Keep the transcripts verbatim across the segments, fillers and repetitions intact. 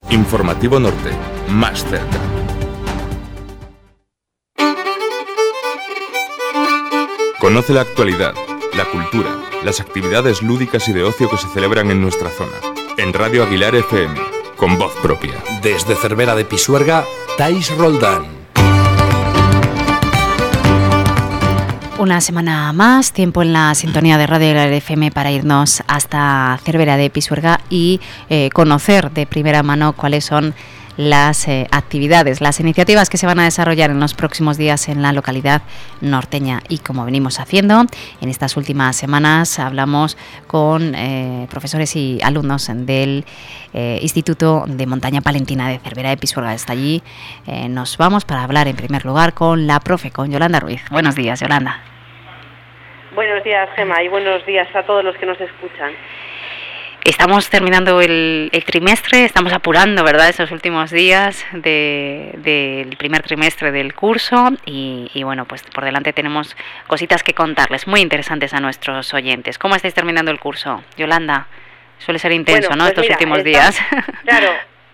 Informativo Norte, más cerca. Conoce la actualidad, la cultura, las actividades lúdicas y de ocio que se celebran en nuestra zona. En Radio Aguilar F M, con voz propia. Desde Cervera de Pisuerga, Thais Roldán. Una semana más, tiempo en la sintonía de Radio Aguilar F M para irnos hasta Cervera de Pisuerga y eh, conocer de primera mano cuáles son las eh, actividades, las iniciativas que se van a desarrollar en los próximos días en la localidad norteña. Y como venimos haciendo en estas últimas semanas, hablamos con eh, profesores y alumnos del eh, Instituto de Montaña Palentina de Cervera de Pisuerga. Hasta allí eh, nos vamos para hablar en primer lugar con la profe, con Yolanda Ruiz. Buenos días, Yolanda. Buenos días, Gemma, y buenos días a todos los que nos escuchan. Estamos terminando el, el trimestre, estamos apurando, ¿verdad?, esos últimos días de, del primer trimestre del curso y, y, bueno, pues por delante tenemos cositas que contarles, muy interesantes a nuestros oyentes. ¿Cómo estáis terminando el curso, Yolanda? Suele ser intenso, bueno, ¿no?, pues estos mira, últimos está, días. Claro,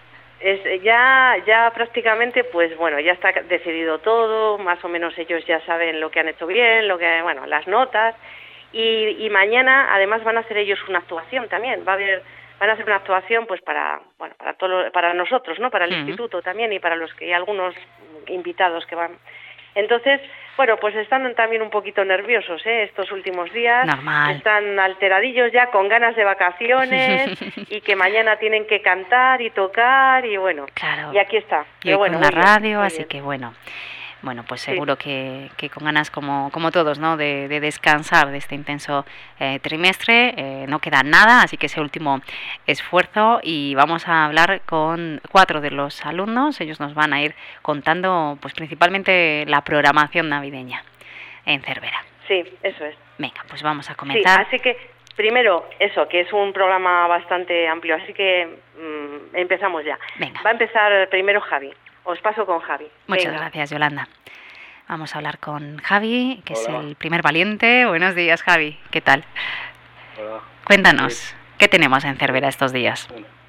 es, ya, ya prácticamente, pues bueno, ya está decidido todo, más o menos ellos ya saben lo que han hecho bien, lo que, bueno, las notas. Y, y mañana además van a hacer ellos una actuación también, va a haber, van a hacer una actuación pues para, bueno, para todo, para nosotros, ¿no?, para el uh-huh. instituto también y para los que hay algunos invitados que van. Entonces, bueno, pues están también un poquito nerviosos, ¿eh?, estos últimos días. Normal. Están alteradillos ya, con ganas de vacaciones y que mañana tienen que cantar y tocar y bueno, claro. Y aquí está. Y hoy bueno, con la radio, bien, así bien. que bueno. Bueno, pues seguro sí. que, que con ganas como, como todos, ¿no?, de, de descansar de este intenso eh, trimestre. Eh, no queda nada, así que ese último esfuerzo y vamos a hablar con cuatro de los alumnos. Ellos nos van a ir contando pues principalmente la programación navideña en Cervera. Sí, eso es. Venga, pues vamos a comenzar. Sí, así que primero eso, que es un programa bastante amplio, así que mmm, empezamos ya. Venga. Va a empezar primero Javi. Os paso con Javi. Muchas Venga. gracias, Yolanda. Vamos a hablar con Javi, que Hola. es el primer valiente. Buenos días, Javi. ¿Qué tal? Hola. Cuéntanos, Sí. ¿qué tenemos en Cervera estos días?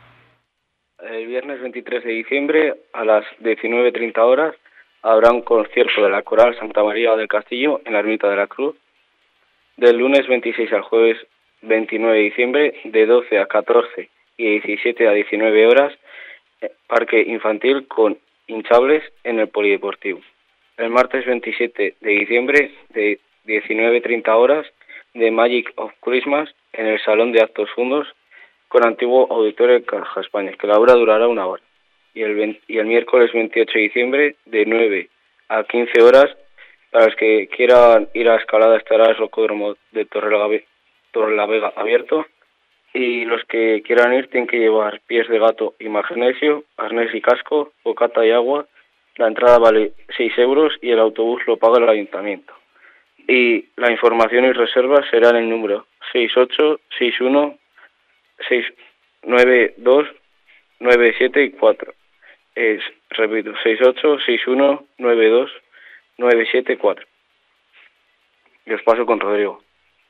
El viernes veintitrés de diciembre a las diecinueve treinta horas habrá un concierto de la Coral Santa María del Castillo en la Ermita de la Cruz. Del lunes veintiséis al jueves veintinueve de diciembre de doce a catorce y diecisiete a diecinueve horas, parque infantil con hinchables en el Polideportivo. El martes veintisiete de diciembre de diecinueve treinta horas de Magic of Christmas en el Salón de Actos Fundos con antiguo auditorio de Caja España, que la obra durará una hora. Y el, veinte, y el miércoles veintiocho de diciembre de nueve a quince horas, para los que quieran ir a escalada estará el rocódromo de Torrelavega abierto. Y los que quieran ir tienen que llevar pies de gato y magnesio, arnés y casco, bocata y agua. La entrada vale seis euros y el autobús lo paga el ayuntamiento. Y la información y reservas será en el número seis ocho seis uno seis nueve dos nueve siete cuatro. Es, repito, seis ocho seis uno nueve dos nueve siete cuatro. Y os paso con Rodrigo.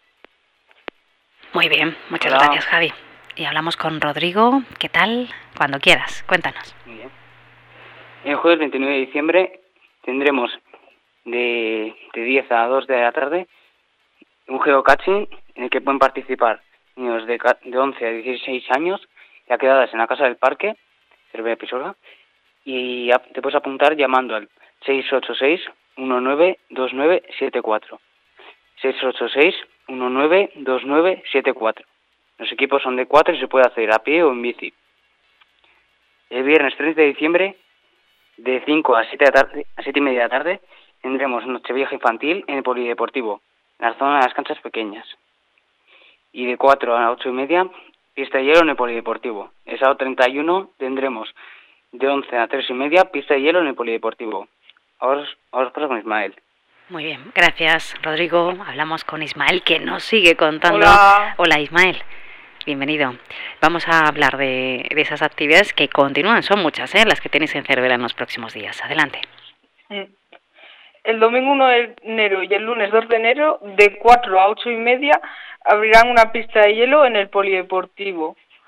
Muy bien, muchas Hola. gracias, Javi. Y hablamos con Rodrigo. ¿Qué tal? Cuando quieras, cuéntanos. Muy bien. El jueves veintinueve de diciembre tendremos de, de diez a dos de la tarde un geocaching en el que pueden participar niños de, de once a dieciséis años, ya quedadas en la Casa del Parque, Cervera de Pisuerga, y te puedes apuntar llamando al seis ocho seis uno nueve dos nueve siete cuatro. seis ocho seis uno nueve dos nueve siete cuatro. Los equipos son de cuatro y se puede hacer a pie o en bici. El viernes treinta de diciembre, de cinco a siete de la tarde, a siete y media de la tarde, tendremos Nochevieja infantil en el Polideportivo, en la zona de las canchas pequeñas. Y de cuatro a ocho y media, pista de hielo en el Polideportivo. El sábado treinta y uno tendremos de once a tres y media, pista de hielo en el Polideportivo. Ahora os, ahora os paso con Ismael. Muy bien, gracias, Rodrigo. Hablamos con Ismael, que nos sigue contando. Hola. Hola, Ismael. Bienvenido. Vamos a hablar de, de esas actividades que continúan. Son muchas, ¿eh?, las que tenéis en Cervera en los próximos días. Adelante. El domingo uno de enero y el lunes dos de enero, de cuatro a ocho y media, abrirán una pista de hielo en el Polideportivo.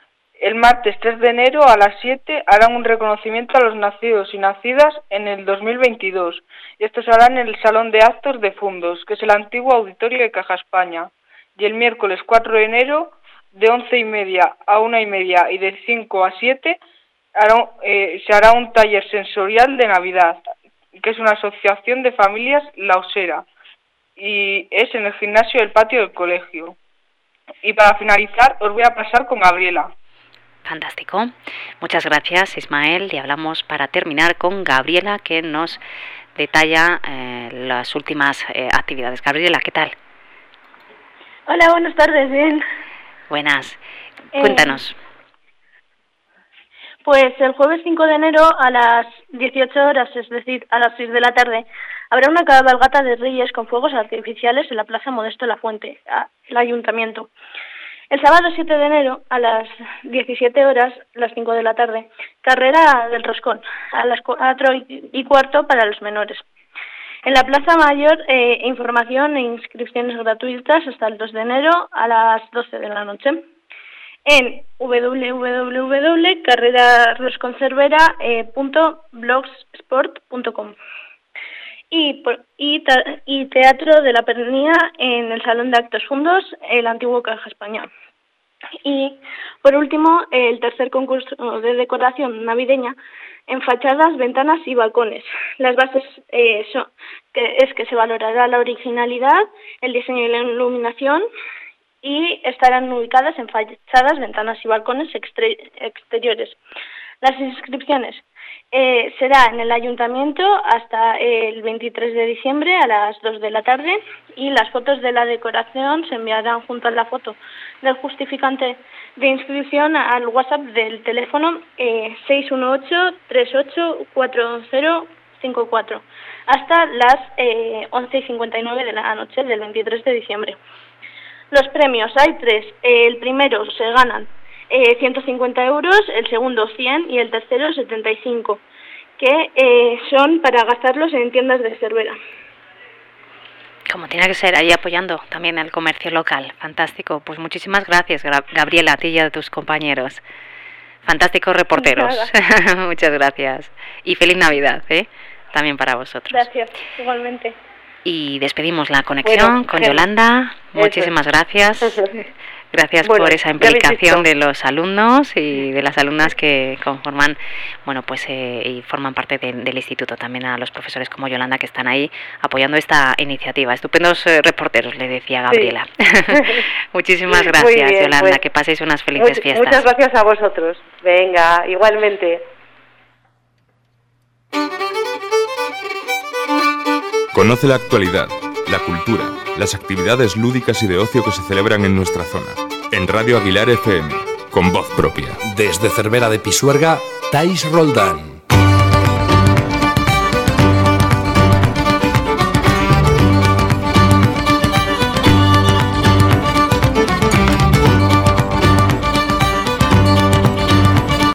el martes tres de enero a las siete harán un reconocimiento a los nacidos y nacidas en el dos mil veintidós. Y esto se hará en el Salón de Actos de Fundos, que es el antiguo auditorio de Caja España. Y el miércoles cuatro de enero, de once y media a una y media y de cinco a siete, hará, eh, se hará un taller sensorial de Navidad, que es una asociación de familias lausera, y es en el gimnasio del patio del colegio. Y para finalizar, os voy a pasar con Gabriela. Fantástico. Muchas gracias, Ismael. Y hablamos para terminar con Gabriela, que nos detalla eh, las últimas eh, actividades. Gabriela, ¿qué tal? Hola, buenas tardes, bien. Buenas. Cuéntanos. Eh, pues el jueves cinco de enero a las dieciocho horas, es decir, a las seis de la tarde, habrá una cabalgata de Reyes con fuegos artificiales en la Plaza Modesto La Fuente, el Ayuntamiento. El sábado siete de enero a las diecisiete horas, las cinco de la tarde, carrera del Roscón, a las cuatro y cuarto para los menores. En la Plaza Mayor, eh, información e inscripciones gratuitas hasta el dos de enero a las doce de la noche. En w w w punto carrera rosconcervera punto blogspot punto com. Y, y, y Teatro de la Pernía en el Salón de Actos Fundos, el antiguo Caja España. Y, por último, el tercer concurso de decoración navideña en fachadas, ventanas y balcones. Las bases eh, son, que es que se valorará la originalidad, el diseño y la iluminación, y estarán ubicadas en fachadas, ventanas y balcones exteriores. Las inscripciones eh, será en el Ayuntamiento hasta el veintitrés de diciembre a las dos de la tarde, y las fotos de la decoración se enviarán junto a la foto del justificante de inscripción al WhatsApp del teléfono eh, seis uno ocho, tres ocho cuatro cero cinco cuatro hasta las eh, once y cincuenta y nueve de la noche del veintitrés de diciembre. Los premios, hay tres. El primero se ganan eh, ciento cincuenta euros, el segundo cien y el tercero setenta y cinco, que eh, son para gastarlos en tiendas de Cervera. Como tiene que ser, ahí apoyando también al comercio local. Fantástico. Pues muchísimas gracias, Gabriela, a ti y a tus compañeros. Fantásticos reporteros. Muchas gracias. Y feliz Navidad, ¿eh? También para vosotros. Gracias, igualmente. Y despedimos la conexión bueno, con Yolanda. Muchísimas gracias. Gracias bueno, por esa implicación de los alumnos y de las alumnas que conforman, bueno, pues eh, y forman parte de, del instituto. También a los profesores como Yolanda, que están ahí apoyando esta iniciativa. Estupendos eh, reporteros, le decía Gabriela. Sí. Muchísimas gracias, bien, Yolanda. Pues, que paséis unas felices much- fiestas. Muchas gracias a vosotros. Venga, igualmente. Conoce la actualidad, la cultura, las actividades lúdicas y de ocio que se celebran en nuestra zona. En Radio Aguilar F M, con voz propia. Desde Cervera de Pisuerga, Thais Roldán.